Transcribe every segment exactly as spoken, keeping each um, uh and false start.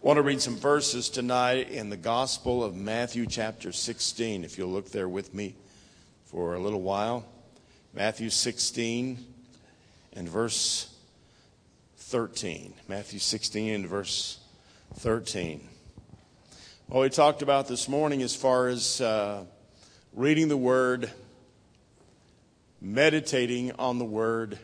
I want to read some verses tonight in the Gospel of Matthew chapter sixteen, if you'll look there with me for a little while. Matthew sixteen and verse thirteen. Matthew sixteen and verse thirteen. What we talked about this morning as far as uh, reading the Word, meditating on the Word,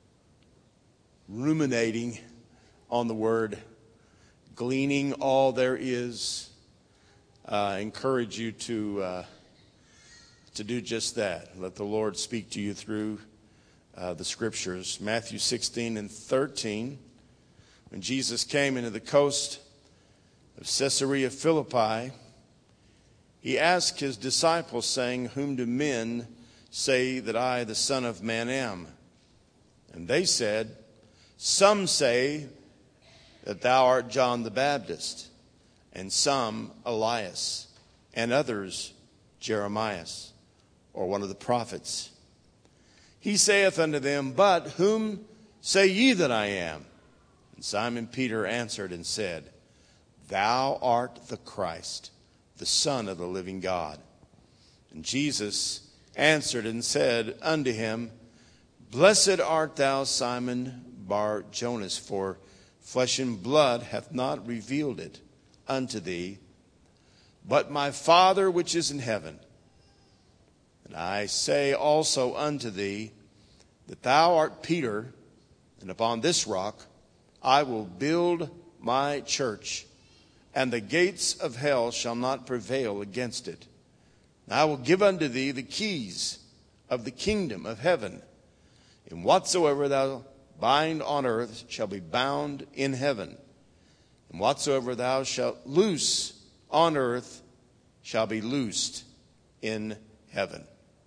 ruminating on the Word, gleaning all there is. Uh, I encourage you to uh, to do just that. Let the Lord speak to you through uh, the Scriptures. Matthew sixteen and thirteen. When Jesus came into the coast of Caesarea Philippi, he asked his disciples, saying, "Whom do men say that I, the Son of Man, am?" And they said, "Some say that thou art John the Baptist, and some Elias, and others Jeremiah, or one of the prophets." He saith unto them, "But whom say ye that I am?" And Simon Peter answered and said, "Thou art the Christ, the Son of the living God." And Jesus answered and said unto him, "Blessed art thou, Simon Bar-Jonas, for flesh and blood hath not revealed it unto thee, but my Father which is in heaven. And I say also unto thee, that thou art Peter, and upon this rock I will build my church, and the gates of hell shall not prevail against it. And I will give unto thee the keys of the kingdom of heaven, and whatsoever thou bind on earth shall be bound in heaven, and whatsoever thou shalt loose on earth shall be loosed in heaven."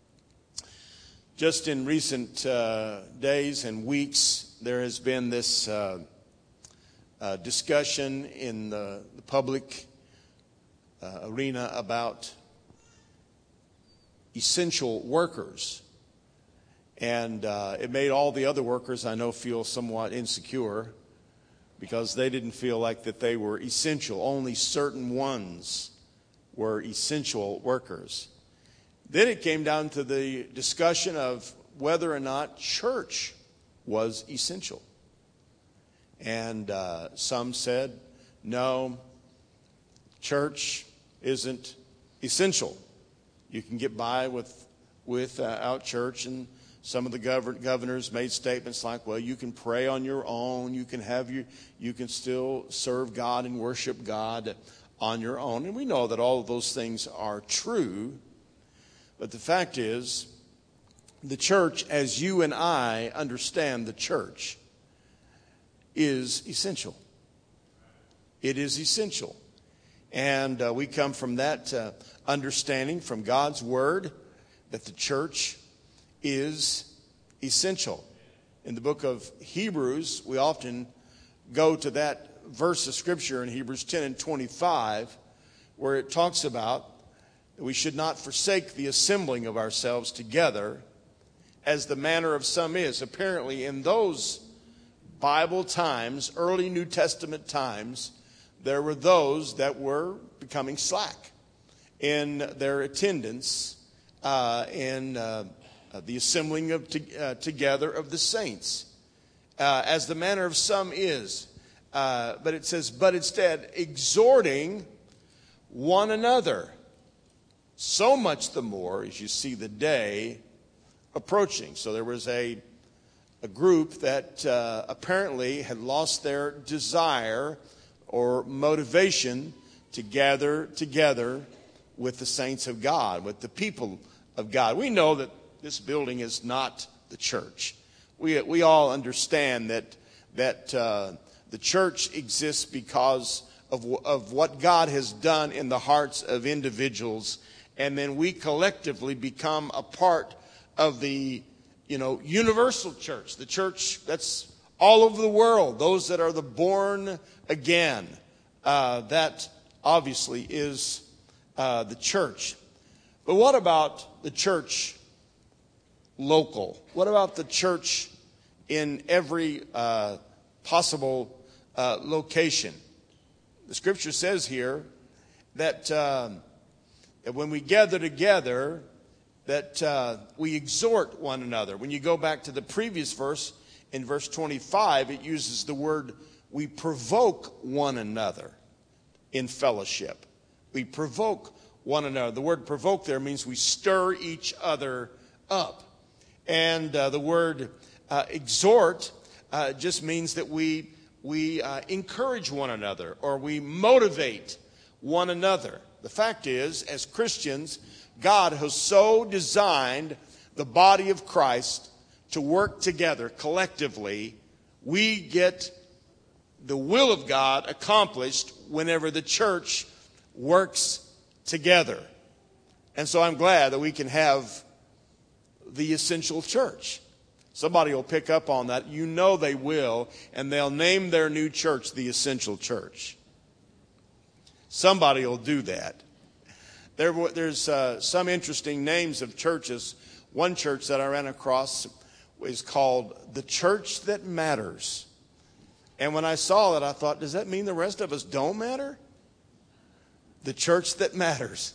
Just in recent uh, days and weeks, there has been this uh, uh, discussion in the, the public uh, arena about essential workers. And uh, it made all the other workers, I know, feel somewhat insecure because they didn't feel like that they were essential. Only certain ones were essential workers. Then it came down to the discussion of whether or not church was essential. And uh, some said, no, church isn't essential. You can get by with without church. And some of the gov- governors made statements like, well, you can pray on your own. You can have your, you can still serve God and worship God on your own. And we know that all of those things are true. But the fact is, the church, as you and I understand the church, is essential. It is essential. And uh, we come from that uh, understanding from God's Word that the church is essential. In the book of Hebrews, we often go to that verse of Scripture in Hebrews ten and twenty-five, where it talks about that we should not forsake the assembling of ourselves together, as the manner of some is. Apparently, in those Bible times, early New Testament times, there were those that were becoming slack in their attendance uh, in uh, Uh, the assembling of to, uh, together of the saints, uh, as the manner of some is. Uh, but it says, but instead, exhorting one another, so much the more as you see the day approaching. So there was a, a group that uh, apparently had lost their desire or motivation to gather together with the saints of God, with the people of God. We know that this building is not the church. We we all understand that that uh, the church exists because of of what God has done in the hearts of individuals, and then we collectively become a part of the you know universal church, the church that's all over the world. Those that are the born again, uh, that obviously is uh, the church. But what about the church local? What about the church in every uh, possible uh, location? The scripture says here that, uh, that when we gather together, that uh, we exhort one another. When you go back to the previous verse, in verse twenty-five, it uses the word, we provoke one another in fellowship. We provoke one another. The word provoke there means we stir each other up. And uh, the word uh, exhort uh, just means that we, we uh, encourage one another, or we motivate one another. The fact is, as Christians, God has so designed the body of Christ to work together collectively. We get the will of God accomplished whenever the church works together. And so I'm glad that we can have the essential church. Somebody will pick up on that. You know they will, and they'll name their new church the Essential Church. Somebody will do that. There, there's uh, some interesting names of churches. One church that I ran across is called The Church That Matters. And when I saw it, I thought, does that mean the rest of us don't matter? The Church That Matters.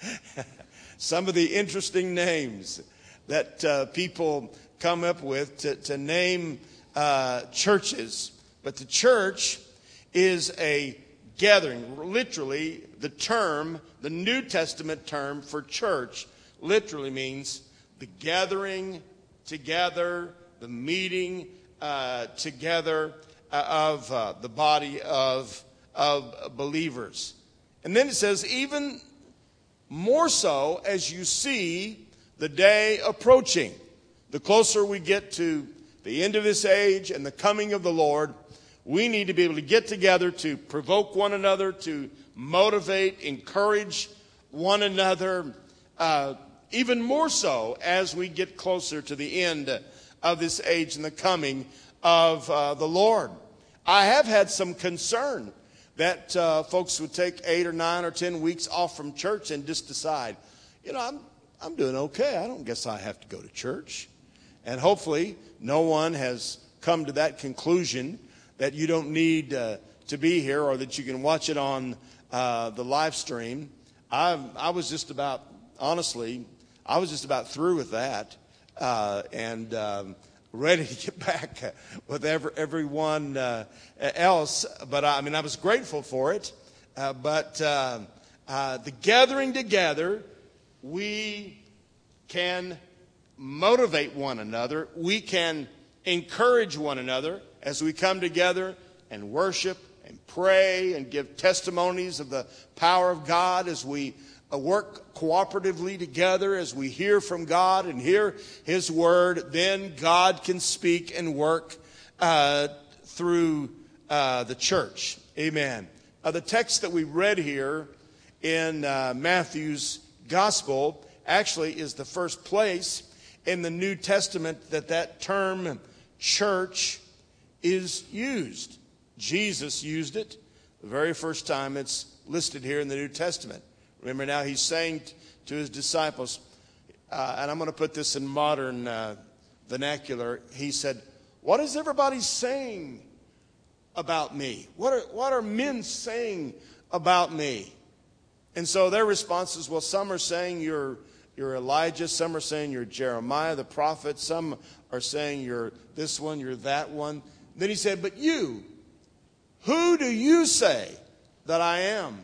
Some of the interesting names that uh, people come up with to, to name uh, churches. But the church is a gathering. Literally, the term, the New Testament term for church, literally means the gathering together, the meeting uh, together uh, of uh, the body of, of believers. And then it says, even more so as you see the day approaching. The closer we get to the end of this age and the coming of the Lord, we need to be able to get together to provoke one another, to motivate, encourage one another, uh, even more so as we get closer to the end of this age and the coming of uh, the Lord. I have had some concern that uh, folks would take eight or nine or ten weeks off from church and just decide, you know, I'm I'm doing okay. I don't guess I have to go to church. And hopefully no one has come to that conclusion that you don't need uh, to be here, or that you can watch it on uh, the live stream. I I was just about, honestly, I was just about through with that uh, and um, ready to get back with every, everyone uh, else. But I mean, I was grateful for it. Uh, but uh, uh, the gathering together, we can motivate one another. We can encourage one another as we come together and worship and pray and give testimonies of the power of God, as we uh, work cooperatively together, as we hear from God and hear His Word. Then God can speak and work uh, through uh, the church. Amen. Uh, the text that we read here in uh, Matthew's Gospel actually is the first place in the New Testament that that term church is used. Jesus used it the very first time it's listed here in the New Testament. Remember, now he's saying to his disciples, uh, and I'm going to put this in modern uh, vernacular, he said, what is everybody saying about me? What are, what are men saying about me? And so their response is, well, some are saying you're You're Elijah. Some are saying you're Jeremiah the prophet. Some are saying you're this one, you're that one. Then he said, but you, who do you say that I am?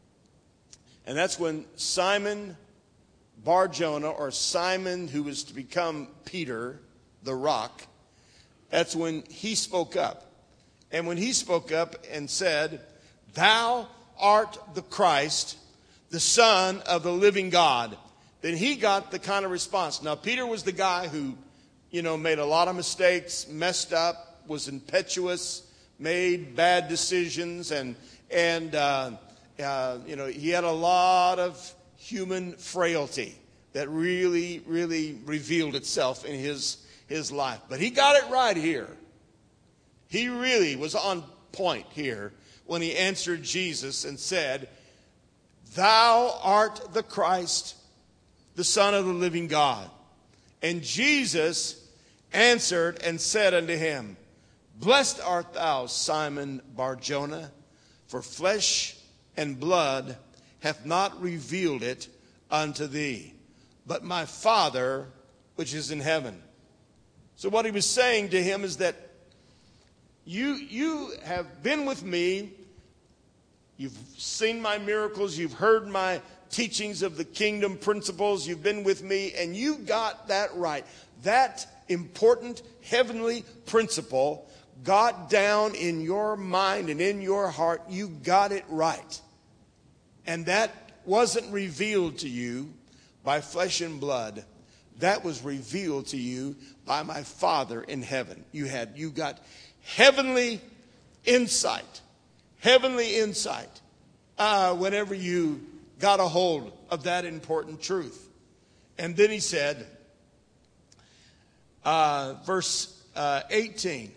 And that's when Simon Bar-Jonah, or Simon who was to become Peter, the rock, that's when he spoke up. And when he spoke up and said, thou art the Christ, the Son of the living God, then he got the kind of response. Now, Peter was the guy who, you know, made a lot of mistakes, messed up, was impetuous, made bad decisions, and, and uh, uh, you know, he had a lot of human frailty that really, really revealed itself in his, his life. But he got it right here. He really was on point here when he answered Jesus and said, thou art the Christ, the Son of the living God. And Jesus answered and said unto him, blessed art thou, Simon Bar-Jonah, For flesh and blood hath not revealed it unto thee, but my Father which is in heaven. So what he was saying to him is that you, you have been with me, you've seen my miracles, you've heard my teachings of the kingdom principles, you've been with me, and you got that right. That important heavenly principle got down in your mind and in your heart. You got it right. And that wasn't revealed to you by flesh and blood. That was revealed to you by my Father in heaven. You had, you got heavenly insight, heavenly insight uh, whenever you got a hold of that important truth. And then he said, uh, verse uh, eighteen,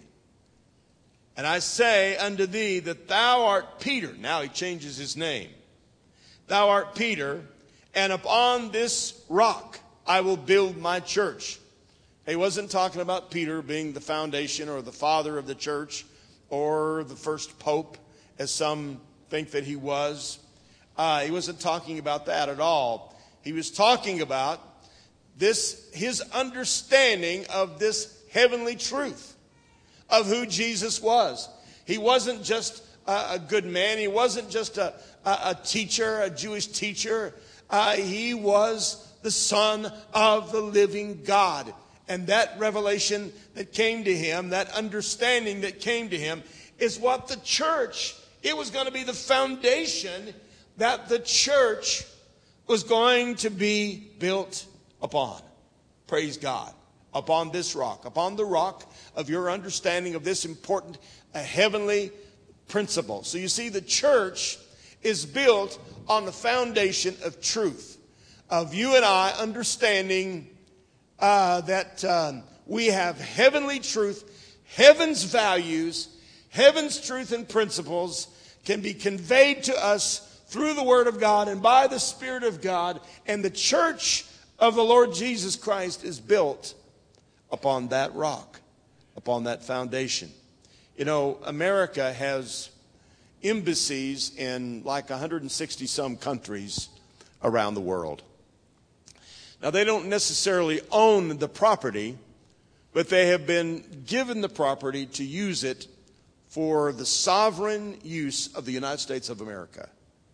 and I say unto thee that thou art Peter. Now he changes his name. Thou art Peter, and upon this rock I will build my church. He wasn't talking about Peter being the foundation or the father of the church or the first pope, as some think that he was. Uh, he wasn't talking about that at all. He was talking about this, his understanding of this heavenly truth of who Jesus was. He wasn't just a, a good man. He wasn't just a, a, a teacher, a Jewish teacher. Uh, he was the Son of the living God. And that revelation that came to him, that understanding that came to him, is what the church, it was going to be the foundation that the church was going to be built upon. Praise God. Upon this rock, upon the rock of your understanding of this important uh, heavenly principle. So you see, the church is built on the foundation of truth, of you and I understanding uh, that uh, we have heavenly truth, heaven's values, heaven's truth and principles can be conveyed to us through the Word of God and by the Spirit of God. And the church of the Lord Jesus Christ is built upon that rock, upon that foundation. You know, America has embassies in like one hundred sixty some countries around the world. Now, they don't necessarily own the property, but they have been given the property to use it for the sovereign use of the United States of America.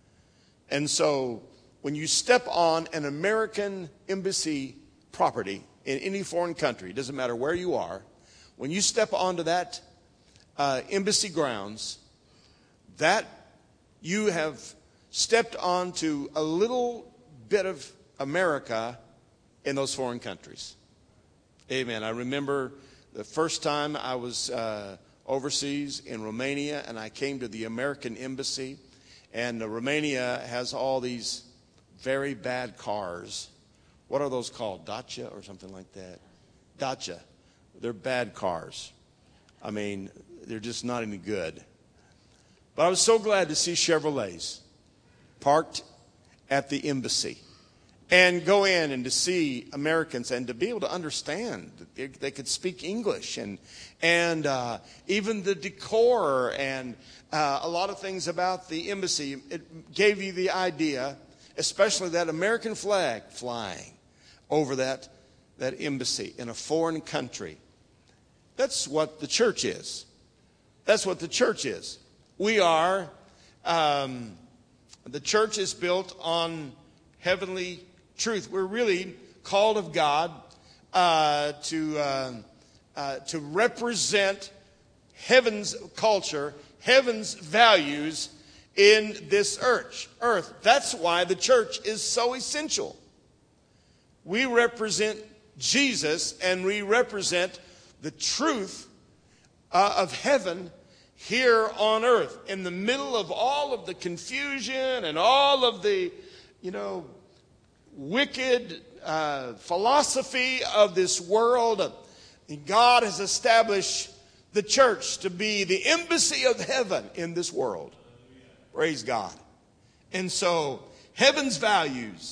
And so when you step on an American embassy property in any foreign country, it doesn't matter where you are, when you step onto that uh, embassy grounds, that you have stepped onto a little bit of America in those foreign countries. Amen. I remember the first time I was uh, overseas in Romania, and I came to the American embassy, and uh, Romania has all these very bad cars. What are those called? Dacia or something like that? Dacia. They're bad cars. I mean, they're just not any good. But I was so glad to see Chevrolets parked at the embassy and go in and to see Americans and to be able to understand that they, they could speak English, and and uh, even the decor and uh, a lot of things about the embassy. It gave you the idea, especially that American flag flying over that, that embassy in a foreign country. That's what the church is. That's what the church is. We are, um, the church is built on heavenly truth. We're really called of God uh, to, uh, uh, to represent heaven's culture, heaven's values in this earth. earth. That's why the church is so essential. We represent Jesus, and we represent the truth uh, of heaven here on earth, in the middle of all of the confusion and all of the, you know, wicked uh, philosophy of this world. God has established the church to be the embassy of heaven in this world. Praise God. And so, heaven's values,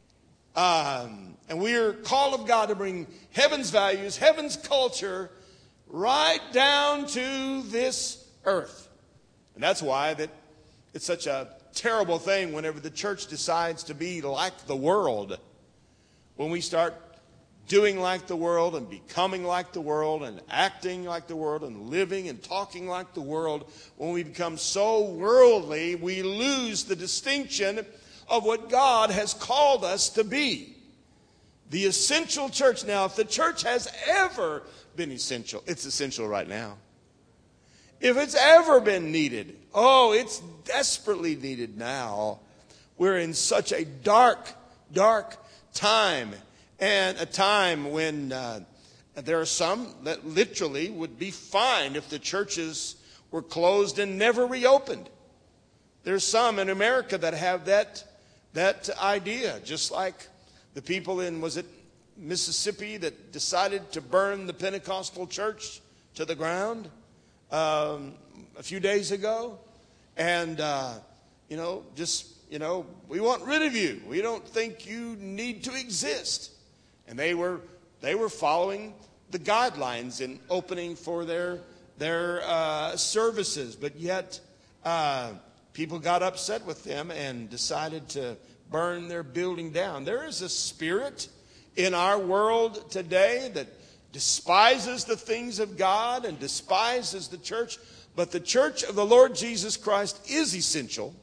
um, and we are called of God to bring heaven's values, heaven's culture, right down to this earth. And that's why that it's such a terrible thing whenever the church decides to be like the world. When we start doing like the world and becoming like the world and acting like the world and living and talking like the world, when we become so worldly, we lose the distinction of what God has called us to be. The essential church. Now, if the church has ever been essential, it's essential right now. If it's ever been needed, oh, it's desperately needed now. We're in such a dark, dark time. And a time when uh, there are some that literally would be fined if the churches were closed and never reopened. There's some in America that have that, that idea, just like the people in, was it Mississippi, that decided to burn the Pentecostal church to the ground um, a few days ago. And, uh, you know, just, you know, we want rid of you. We don't think you need to exist. And they were they were following the guidelines in opening for their their uh, services, but yet uh, people got upset with them and decided to burn their building down. There is a spirit in our world today that despises the things of God and despises the church, but the church of the Lord Jesus Christ is essential.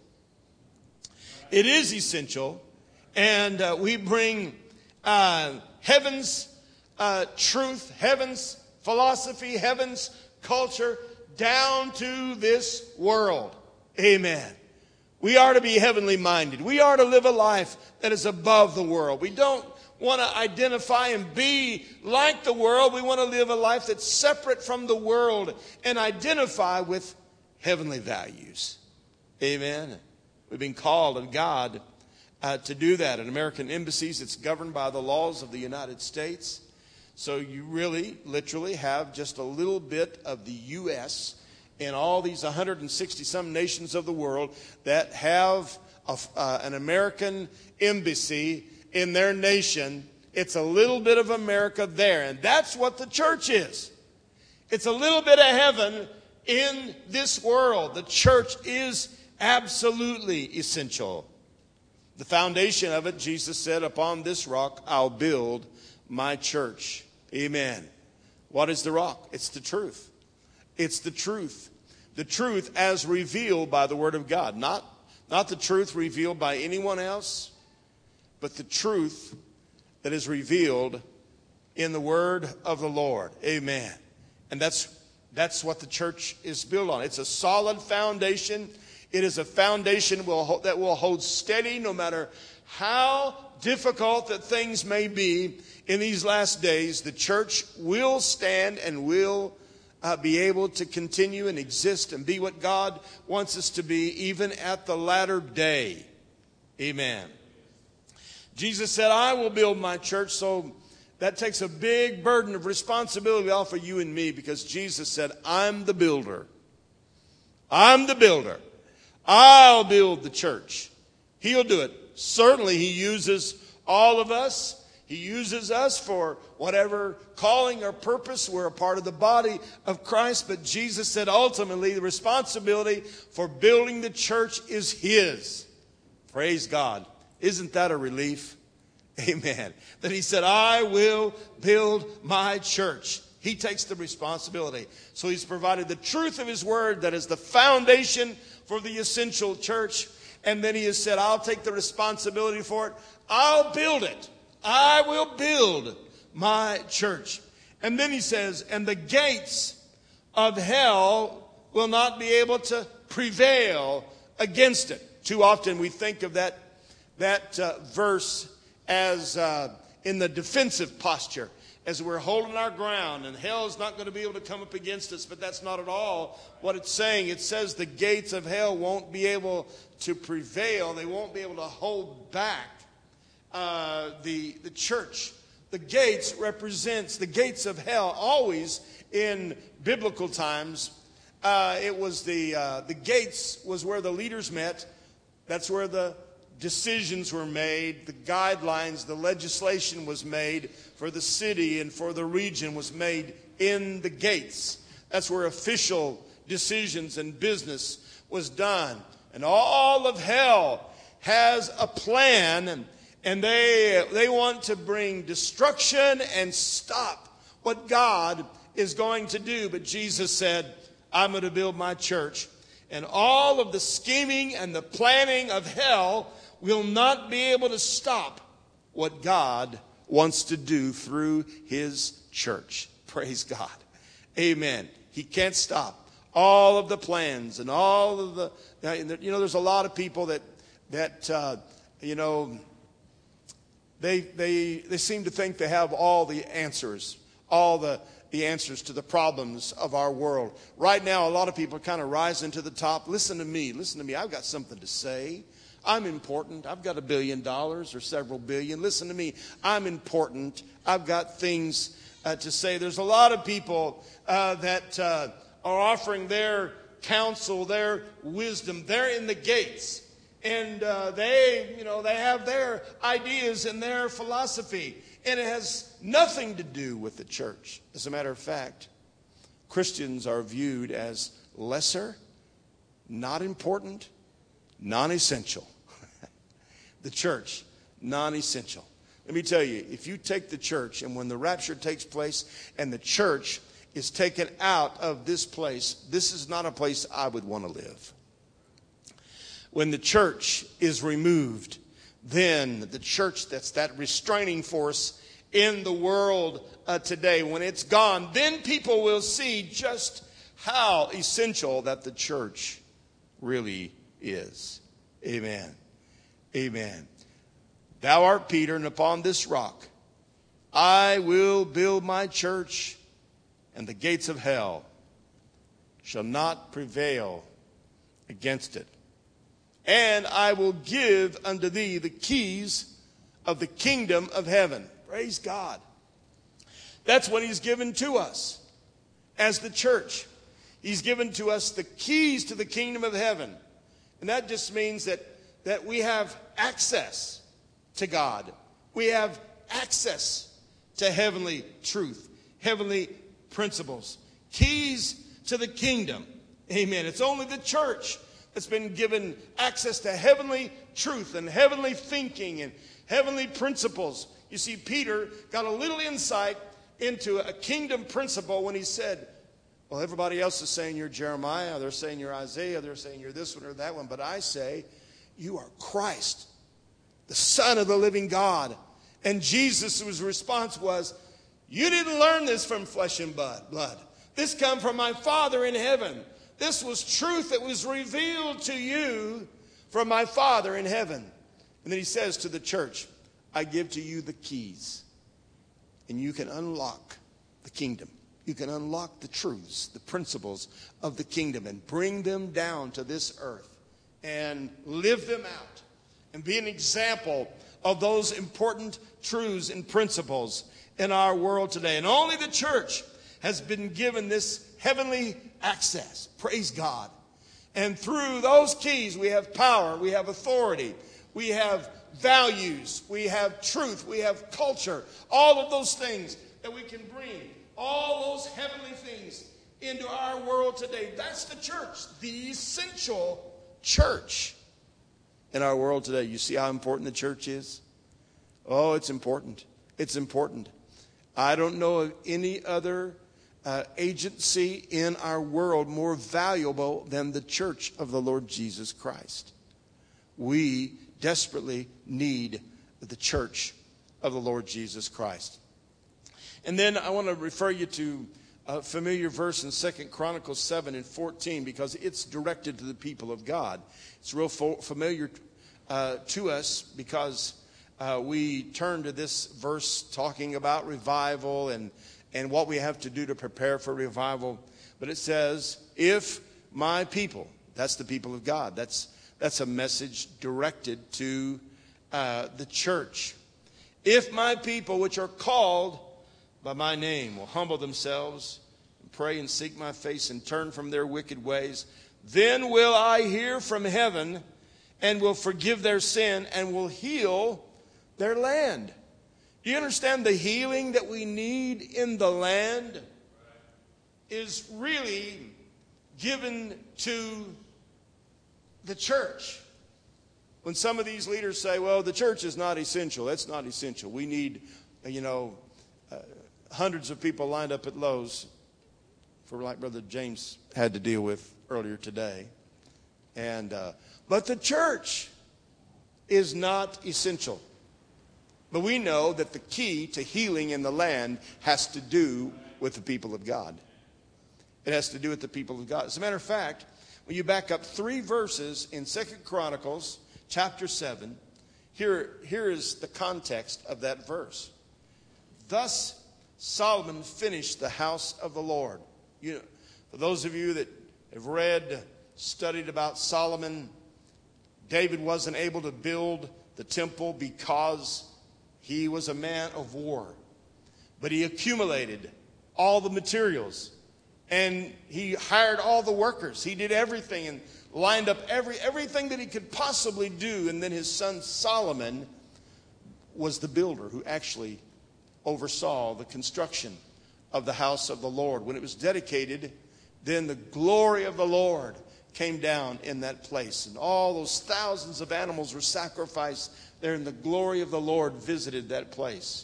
It is essential, and uh, we bring Uh, heaven's uh, truth, heaven's philosophy, heaven's culture down to this world. Amen. We are to be heavenly minded. We are to live a life that is above the world. We don't want to identify and be like the world. We want to live a life that's separate from the world and identify with heavenly values. Amen. We've been called of God Uh, to do that. In American embassies, it's governed by the laws of the United States. So you really, literally have just a little bit of the U S in all these one hundred sixty some nations of the world that have a, uh, an American embassy in their nation. It's a little bit of America there. And that's what the church is. It's a little bit of heaven in this world. The church is absolutely essential. The foundation of it, Jesus said, upon this rock I'll build my church. Amen. What is the rock? It's the truth. It's the truth. The truth as revealed by the Word of God. Not, not the truth revealed by anyone else, but the truth that is revealed in the Word of the Lord. Amen. And that's, that's what the church is built on. It's a solid foundation. It is a foundation that will hold steady no matter how difficult that things may be in these last days. The church will stand and will uh, be able to continue and exist and be what God wants us to be even at the latter day. Amen. Jesus said, I will build my church. So that takes a big burden of responsibility off of you and me, because Jesus said, I'm the builder. I'm the builder. I'll build the church. He'll do it. Certainly he uses all of us. He uses us for whatever calling or purpose. We're a part of the body of Christ. But Jesus said ultimately the responsibility for building the church is his. Praise God. Isn't that a relief? Amen. That he said, I will build my church. He takes the responsibility. So he's provided the truth of his word that is the foundation for the essential church. And then he has said, I'll take the responsibility for it. I'll build it. I will build my church. And then he says, and the gates of hell will not be able to prevail against it. Too often we think of that, that uh, verse as uh, in the defensive posture, as we're holding our ground, and hell is not going to be able to come up against us. But that's not at all what it's saying. It says the gates of hell won't be able to prevail. They won't be able to hold back uh, the, the church. The gates represents the gates of hell. Always in biblical times, uh, it was the, uh, the gates was where the leaders met. That's where the decisions were made, the guidelines, the legislation was made for the city and for the region was made in the gates. That's where official decisions and business was done. And all of hell has a plan, and, and they, they want to bring destruction and stop what God is going to do. But Jesus said, I'm going to build my church, and all of the scheming and the planning of hell will not be able to stop what God wants to do through his church. Praise God. Amen. He can't stop all of the plans and all of the, you know, there's a lot of people that, that, uh, you know, they, they, they seem to think they have all the answers, all the, the answers to the problems of our world. Right now, a lot of people are kind of rising to the top. Listen to me. Listen to me. I've got something to say. I'm important. I've got a billion dollars or several billion. Listen to me. I'm important. I've got things uh, to say. There's a lot of people uh, that uh, are offering their counsel, their wisdom. They're in the gates. And uh, they, you know, they have their ideas and their philosophy. And it has nothing to do with the church. As a matter of fact, Christians are viewed as lesser, not important, non-essential. The church, non-essential. Let me tell you, if you take the church, and when the rapture takes place and the church is taken out of this place, this is not a place I would want to live. When the church is removed, then the church, that's that restraining force in the world uh, today, when it's gone, then people will see just how essential that the church really is. Amen. Amen. Thou art Peter, and upon this rock I will build my church, and the gates of hell shall not prevail against it. And I will give unto thee the keys of the kingdom of heaven. Praise God. That's what he's given to us as the church. He's given to us the keys to the kingdom of heaven. And that just means that, that we have access to God. We have access to heavenly truth, heavenly principles, keys to the kingdom. Amen. It's only the church that's been given access to heavenly truth and heavenly thinking and heavenly principles. You see, Peter got a little insight into a kingdom principle when he said, well, everybody else is saying you're Jeremiah, they're saying you're Isaiah, they're saying you're this one or that one, but I say you are Christ, the Son of the living God. And Jesus' response was, you didn't learn this from flesh and blood. This come from my Father in heaven. This was truth that was revealed to you from my Father in heaven. And then he says to the church, I give to you the keys, and you can unlock the kingdom. You can unlock the truths, the principles of the kingdom, and bring them down to this earth and live them out and be an example of those important truths and principles in our world today. And only the church has been given this heavenly access. Praise God. And through those keys, we have power, we have authority, we have values, we have truth, we have culture, all of those things that we can bring, all those heavenly things into our world today. That's the church, the essential church in our world today. You see how important the church is? Oh, it's important. It's important. I don't know of any other uh, agency in our world more valuable than the church of the Lord Jesus Christ. We desperately need the church of the Lord Jesus Christ. And then I want to refer you to a familiar verse in Second Chronicles seven and fourteen, because it's directed to the people of God. It's real fo- familiar uh, to us because uh, we turn to this verse talking about revival and, and what we have to do to prepare for revival. But it says, if my people, that's the people of God, that's That's a message directed to uh, the church. If my people, which are called by my name, will humble themselves and pray and seek my face and turn from their wicked ways, then will I hear from heaven and will forgive their sin and will heal their land. Do you understand the healing that we need in the land is really given to the church. When some of these leaders say, well, the church is not essential, that's not essential. We need, you know, uh, hundreds of people lined up at Lowe's for like Brother James had to deal with earlier today. And uh, but the church is not essential. But we know that the key to healing in the land has to do with the people of God. It has to do with the people of God. As a matter of fact, when you back up three verses in Second Chronicles chapter seven, here, here is the context of that verse. Thus Solomon finished the house of the Lord. You know, for those of you that have read, studied about Solomon, David wasn't able to build the temple because he was a man of war. But he accumulated all the materials. And he hired all the workers. He did everything and lined up every everything that he could possibly do. And then his son Solomon was the builder who actually oversaw the construction of the house of the Lord. When it was dedicated, then the glory of the Lord came down in that place. And all those thousands of animals were sacrificed there, and the glory of the Lord visited that place.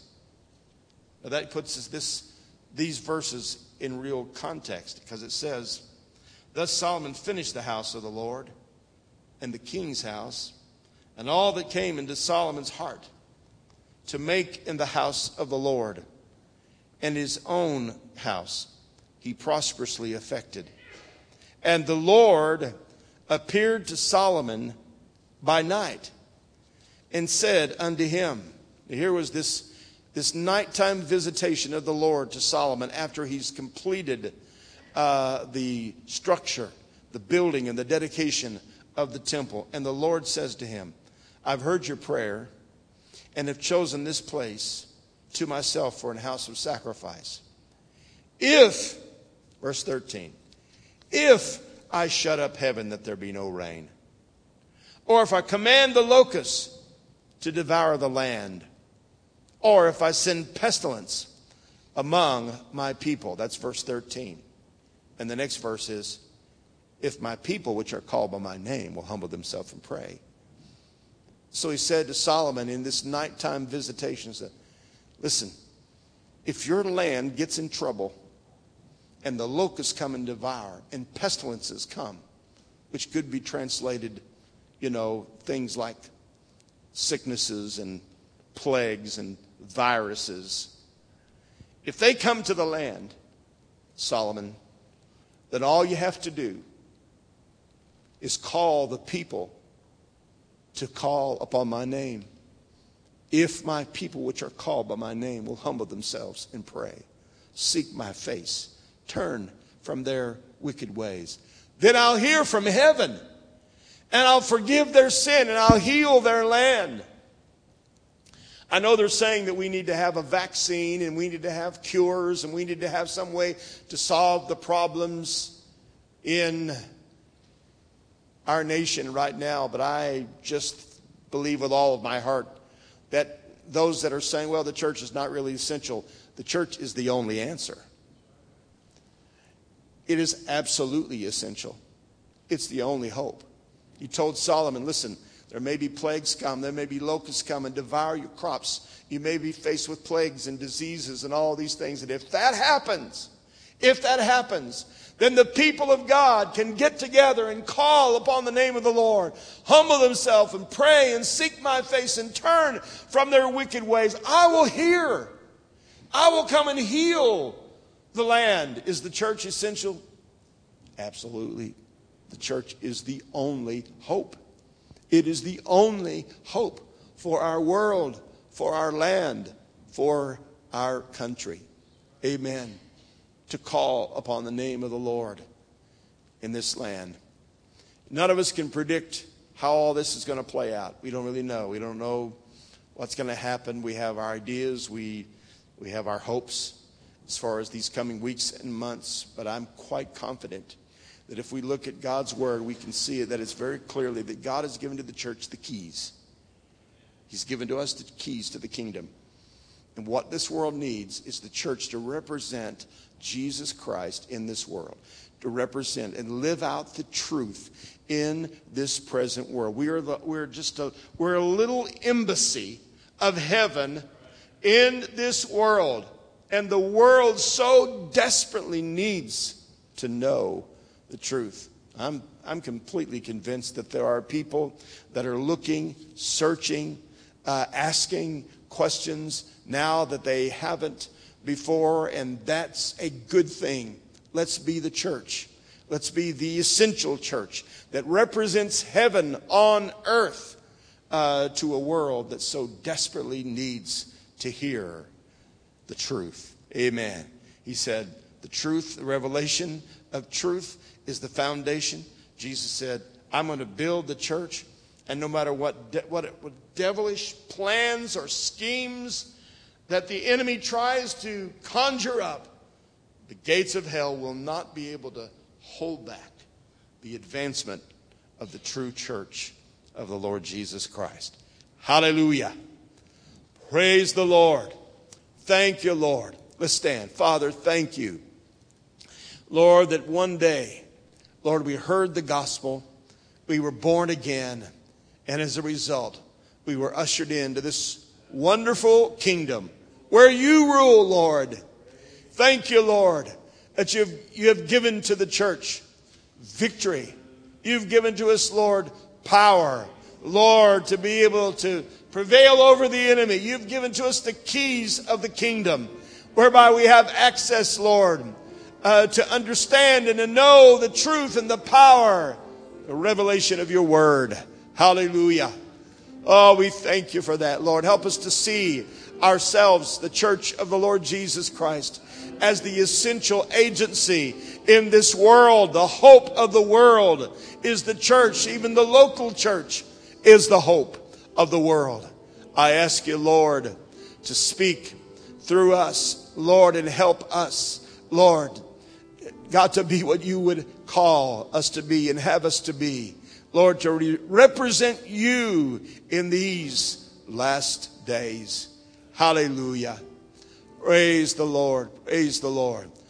Now that puts us this these verses in real context, because it says, thus Solomon finished the house of the Lord and the king's house and all that came into Solomon's heart to make in the house of the Lord, and his own house he prosperously effected. And the Lord appeared to Solomon by night and said unto him, here was this This nighttime visitation of the Lord to Solomon after he's completed uh, the structure, the building, and the dedication of the temple. And the Lord says to him, I've heard your prayer and have chosen this place to myself for an house of sacrifice. If, verse thirteen, if I shut up heaven that there be no rain, or if I command the locusts to devour the land, or if I send pestilence among my people. That's verse thirteen. And the next verse is, if my people which are called by my name will humble themselves and pray. So he said to Solomon in this nighttime visitation, said, listen, if your land gets in trouble and the locusts come and devour and pestilences come, which could be translated, you know, things like sicknesses and plagues and viruses. If they come to the land, Solomon, then all you have to do is call the people to call upon my name. If my people which are called by my name will humble themselves and pray, seek my face, turn from their wicked ways, then I'll hear from heaven and I'll forgive their sin and I'll heal their land. I know they're saying that we need to have a vaccine and we need to have cures and we need to have some way to solve the problems in our nation right now. But I just believe with all of my heart that those that are saying, well, the church is not really essential, the church is the only answer. It is absolutely essential. It's the only hope. He told Solomon, listen, there may be plagues come. There may be locusts come and devour your crops. You may be faced with plagues and diseases and all these things. And if that happens, if that happens, then the people of God can get together and call upon the name of the Lord, humble themselves and pray and seek my face and turn from their wicked ways. I will hear. I will come and heal the land. Is the church essential? Absolutely. The church is the only hope. It is the only hope for our world, for our land, for our country. Amen. To call upon the name of the Lord in this land. None of us can predict how all this is going to play out. We don't really know. We don't know what's going to happen. We have our ideas. We, we have our hopes as far as these coming weeks and months. But I'm quite confident that if we look at God's word, we can see that it's very clearly that God has given to the church the keys. He's given to us the keys to the kingdom. And what this world needs is the church to represent Jesus Christ in this world, to represent and live out the truth in this present world. We are the, we're just a we're a little embassy of heaven in this world, and the world so desperately needs to know the truth. I'm I'm completely convinced that there are people that are looking, searching, uh, asking questions now that they haven't before, and that's a good thing. Let's be the church. Let's be the essential church that represents heaven on earth uh, to a world that so desperately needs to hear the truth. Amen. He said, the truth, the revelation of truth is the foundation. Jesus said, I'm going to build the church, and no matter what, de- what, what devilish plans or schemes that the enemy tries to conjure up, the gates of hell will not be able to hold back the advancement of the true church of the Lord Jesus Christ. Hallelujah. Praise the Lord. Thank you, Lord. Let's stand. Father, thank you, Lord, that one day, Lord, we heard the gospel, we were born again, and as a result, we were ushered into this wonderful kingdom where you rule, Lord. Thank you, Lord, that you've, you have given to the church victory. You've given to us, Lord, power, Lord, to be able to prevail over the enemy. You've given to us the keys of the kingdom, whereby we have access, Lord, uh, to understand and to know the truth and the power, the revelation of your word. Hallelujah. Oh, we thank you for that, Lord. Help us to see ourselves, the church of the Lord Jesus Christ, as the essential agency in this world. The hope of the world is the church. Even the local church is the hope of the world. I ask you, Lord, to speak through us, Lord, and help us, Lord, God, to be what you would call us to be and have us to be. Lord, to re- represent you in these last days. Hallelujah. Praise the Lord. Praise the Lord.